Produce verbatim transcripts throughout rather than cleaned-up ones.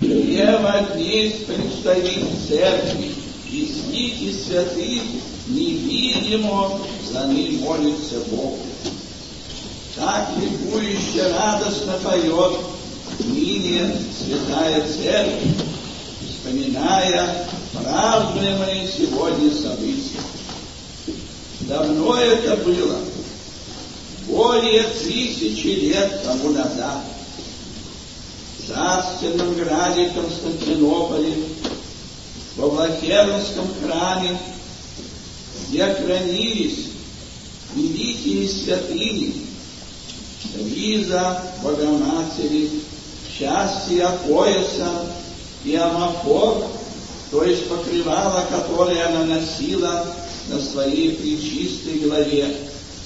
Не воднесь представить церкви, и свите святых невидимо за ним молится Бог. Так ликующе радостно поет ныне святая церковь, вспоминая празднуемые сегодня события. Давно это было, более тысячи лет тому назад. В царственном граде Константинополе, во Влахернском храме, где хранились великие святыни Лиза, Богоматери, счастья пояса и амафор, то есть покрывало, которое она носила на своей пречистой голове,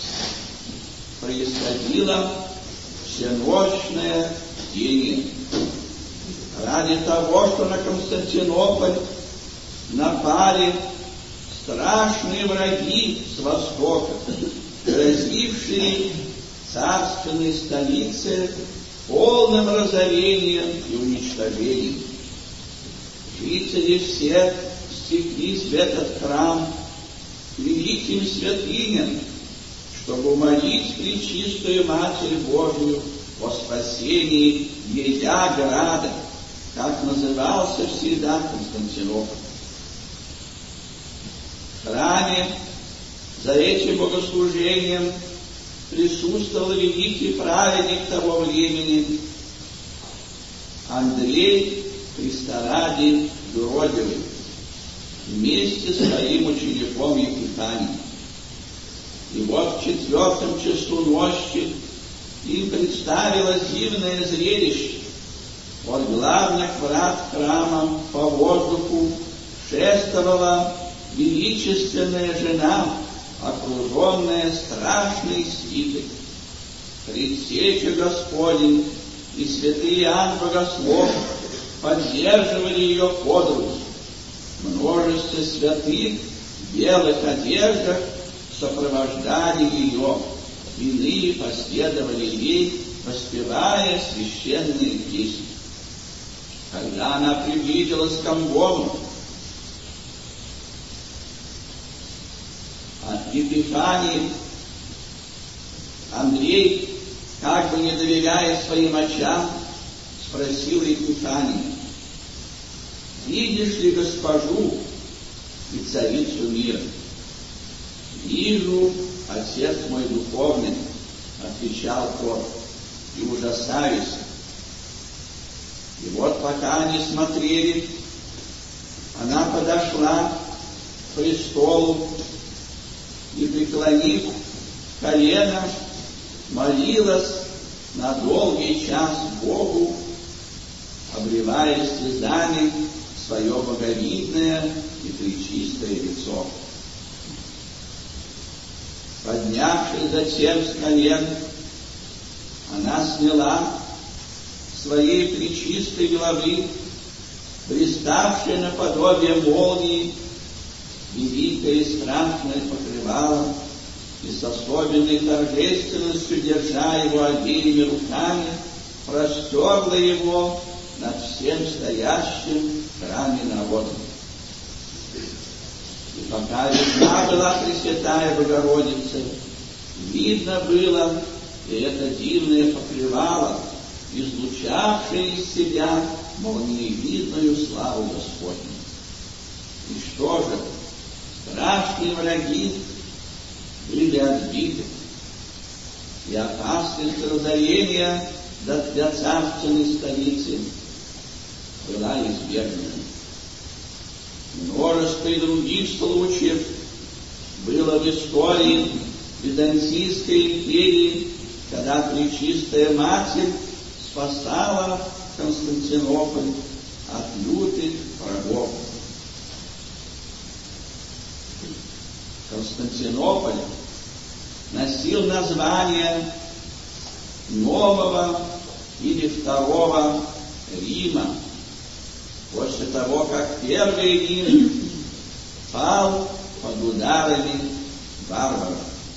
происходило всенощное бдение. Ради того, что на Константинополь напали страшные враги с востока, грозившие царственной столице полным разорением и уничтожением. Жители все стеклись в этот храм к великим святыням, чтобы умолить Пречистую Матерь Божию о спасении ея града, как назывался всегда Константинополь. В храме за этим богослужением присутствовал великий праведник того времени Андрей Христа ради Юродивый вместе с своим учеником Епифанием. И вот в четвертом часу ночи им представилось дивное зрелище. От главных врат храма по воздуху шествовала величественная жена, окруженная страшной свитой. Предсеча Господень и святые ангелы богослов поддерживали ее под руку. Множество святых в белых одеждах сопровождали ее, иные последовали ей, воспевая священные песни. Когда она приблизилась к амвону, от Епифании Андрей, как бы не доверяя своим очам, спросил Епифанию: «Видишь ли госпожу и царицу мира?» «Вижу, отец мой духовный», — отвечал тот, — «и ужасаюсь». И вот пока они смотрели, она подошла к престолу и, преклонив колено, молилась на долгий час Богу, обливая слезами свое боговидное и пречистое лицо. Поднявшись затем с колен, она сняла своей пречистой головы, блиставшее наподобие молнии, великое и страшное покрывало, и с особенной торжественностью, держа его обеими руками, простерла его над всем стоящим в храме народом. И пока видна была Пресвятая Богородица, видно было и это дивное покрывало, излучавшее из себя молниевидную славу Господню. И что же? Страшные враги были отбиты, и опасность разорения для царственной столицы была избежена. Множество и других случаев было в истории Византийской империи, когда Пречистая Матерь спасала Константинополь от лютых врагов. Константинополь носил название нового или второго Рима, после того, как первый Рим пал под ударами варваров.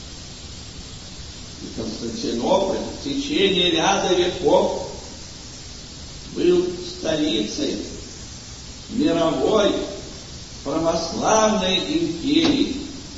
И Константинополь в течение ряда веков был столицей мировой православной империи,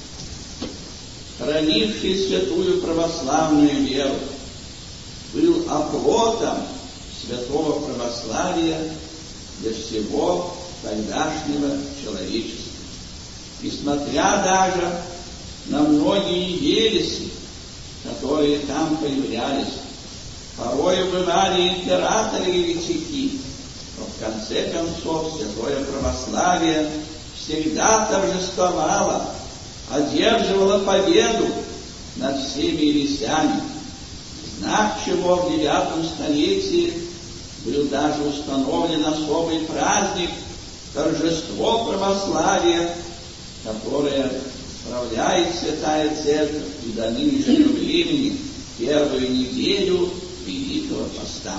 хранившей святую православную веру, был оплотом святого православия для всего тогдашнего человечества. Несмотря даже на многие ереси, которые там появлялись, порой бывали императоры и еретики, но в конце концов святое православие всегда торжествовало, одерживало победу над всеми ересями, знак чего в девятом столетии был даже установлен особый праздник торжество православия, которое справляет Святая Церковь и до нынешнего времени первую неделю Великого Поста.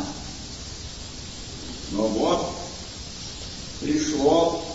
Но вот пришло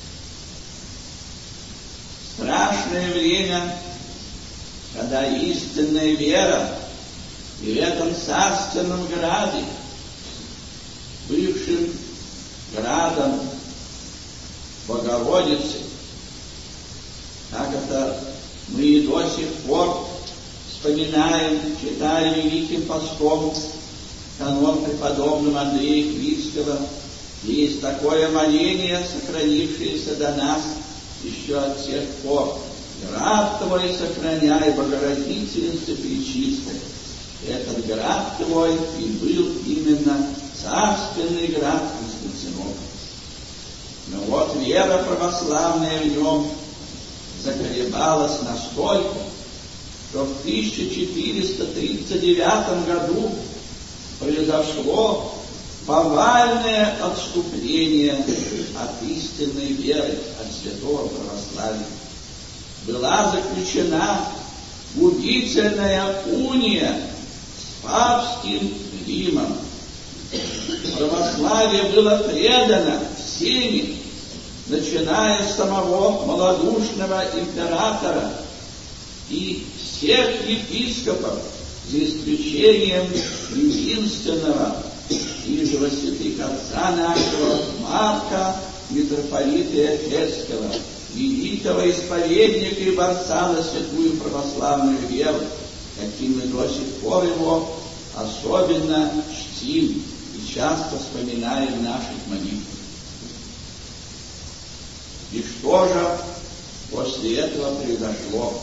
страшное время, когда истинная вера и в этом царственном граде, бывшим градом Богородицы, как это мы и до сих пор вспоминаем, читая Великим Постом канон преподобного Андрея Хвицкого, есть такое моление, сохранившееся до нас еще от тех пор: «Град Твой сохраняй, Богородительница Пречистая». Этот град Твой и был именно царственный град Константинополь. Но вот вера православная в нем заколебалась настолько, что в тысяча четыреста тридцать девятом году произошло повальное отступление от истинной веры, от святого православия. Была заключена губительная уния с папским Римом. Православие было предано всеми, начиная с самого малодушного императора и всех епископов, за исключением единственного Ижего святых отца нашего Марка, митрополита Ефесского, великого исповедника и борца за святую православную веру, каким мы до сих пор его особенно чтим и часто вспоминаем в наших молитвах. И что же после этого произошло?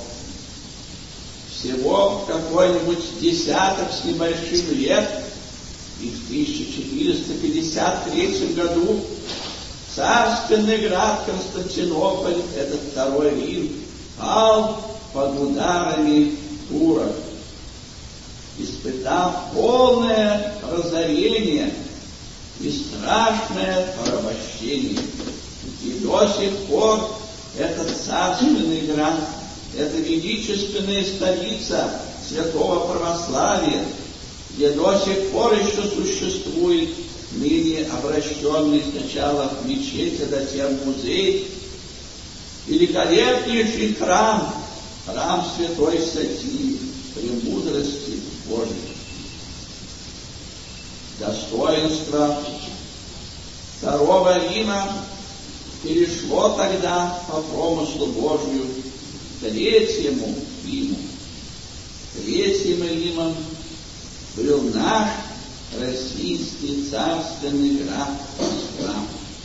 Всего какой-нибудь десяток с небольшим лет, и в тысяча четыреста пятьдесят третьем году царственный град Константинополь, этот второй Рим, пал под ударами турок, испытав полное разорение и страшное порабощение. И до сих пор этот царственный град, эта величественная столица святого православия, где до сих пор еще существует ныне обращенный сначала в мечеть, а затем в музей, великолепнейший храм, храм Святой Софии, премудрости Божией. Достоинство второго Рима перешло тогда по промыслу Божию к третьему Риму. Третьим Римом был наш российский царственный град Москва.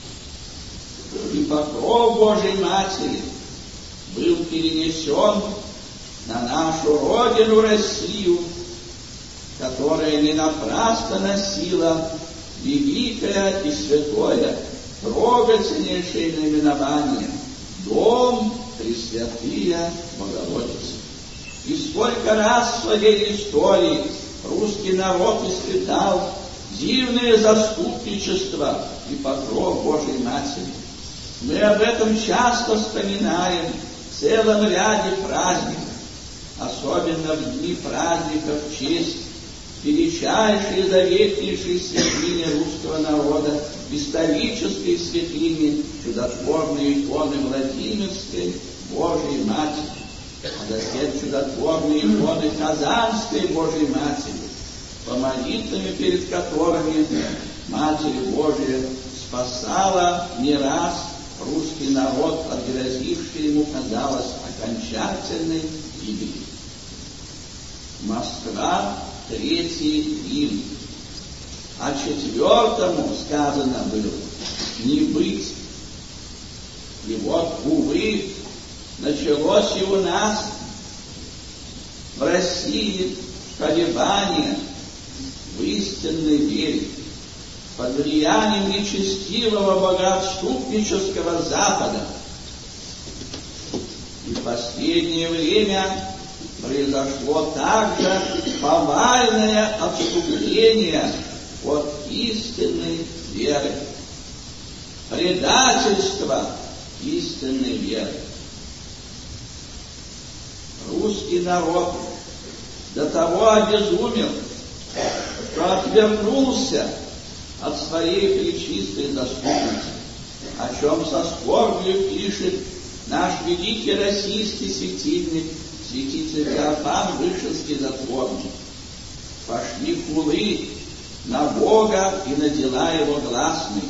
И покров Божией Матери был перенесен на нашу родину Россию, которая не напрасно носила великое и святое, трогательнейшее наименование «Дом Пресвятая Богородицы». И сколько раз в своей истории русский народ испытал дивное заступничество и покров Божией Матери. Мы об этом часто вспоминаем в целом ряде праздников, особенно в дни праздников в честь величайшей, заветнейшей святыни русского народа, исторической святыни, чудотворной иконы Владимирской Божией Матери, а затем чудотворной иконы Казанской Божией Матери, по молитвам перед которыми Матерь Божия спасала не раз русский народ от грозившей ему, казалось, окончательной гибели. Москва, Третий Рим. А четвертому сказано было не быть. И вот, увы, началось и у нас в России колебание в истинной вере под влиянием нечестивого богоотступнического Запада. И в последнее время произошло также повальное отступление от истинной веры, предательство истинной веры. Русский народ до того обезумел, что отвернулся от своей пречистой заступницы, о чем со скорбью пишет наш великий российский светильник, святитель Феофан Вышинский затворник. Пошли хулы на Бога и на дела Его гласные.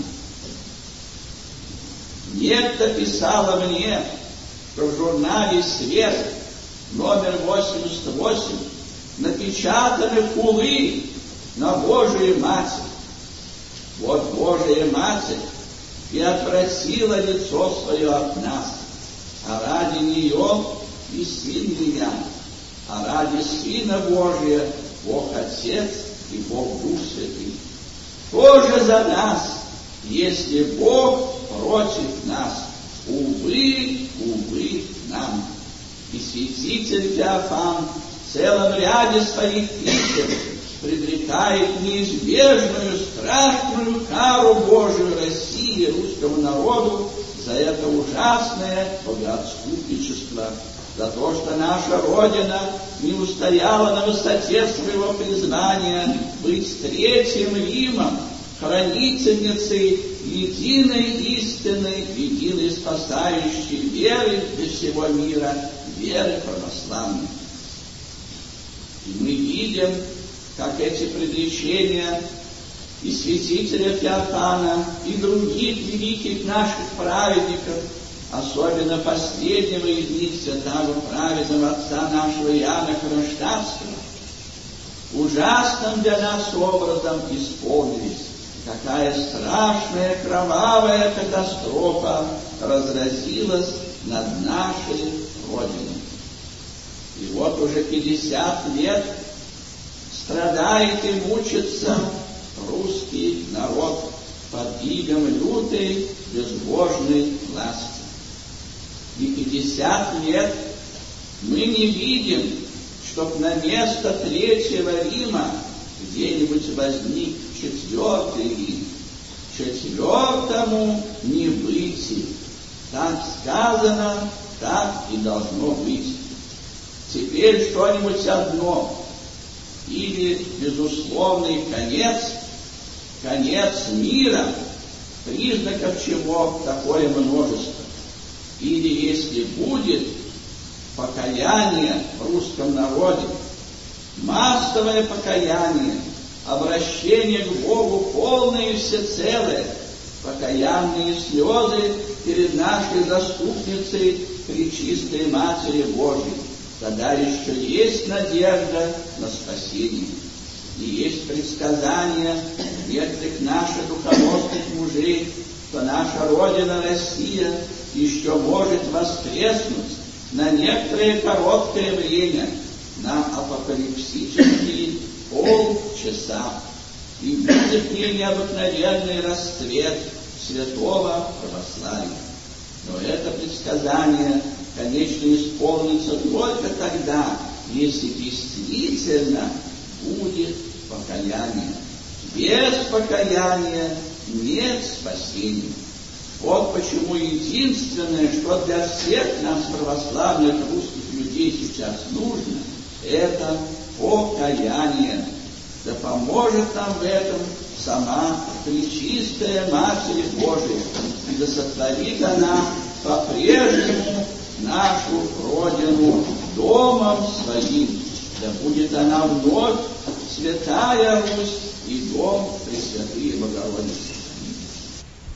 Некто писала мне, что в журнале «Свет» номер восемьдесят восемь напечатаны хулы на Божию Матерь. Вот Божия Матерь и отвратила лицо свое от нас, а ради нее и Сын меня, а ради Сына Божия Бог Отец и Бог Дух Святый. Тоже за нас, если Бог против нас. Увы, увы нам. И святитель Феофан в целом ряде своих писем предрекает неизбежную, страшную кару Божию России, русскому народу за это ужасное богоотступничество, за то, что наша Родина не устояла на высоте своего призвания быть Третьим Римом, хранительницей единой истины, единой спасающей веры для всего мира, веры православной. И мы видим, как эти предречения и святителя Феофана, и других великих наших праведников, особенно последнего из них, святого праведного отца нашего Иоанна Кронштадтского, ужасным для нас образом исполнились. Какая страшная кровавая катастрофа разразилась над нашей Родиной. И вот уже пятьдесят лет страдает и мучится русский народ под игом лютой безбожной власти. И пятьдесят лет мы не видим, чтоб на место Третьего Рима где-нибудь возник Четвертый Рим. Четвертому не быть. Так сказано, так и должно быть. Теперь что-нибудь одно. Или безусловный конец, конец мира, признаков чего такое множество. Или, если будет покаяние в русском народе, массовое покаяние, обращение к Богу полное и всецелое, покаянные слезы перед нашей заступницей Пречистой Матерью Божией, тогда еще есть надежда на спасение. И есть предсказания некоторых наших духовных мужей, что наша Родина Россия еще может воскреснуть на некоторое короткое время, на апокалипсические полчаса, и будет в ней необыкновенный расцвет святого православия. Но это предсказание, конечно, исполнится только тогда, если действительно будет покаяние. Без покаяния нет спасения. Вот почему единственное, что для всех нас, православных русских людей, сейчас нужно, это покаяние. Да поможет нам в этом сама Пречистая Матерь Божия, и да сотворит она по-прежнему нашу Родину домом своим. Да будет она вновь святая Русь, и дом Пресвятые Богородицы.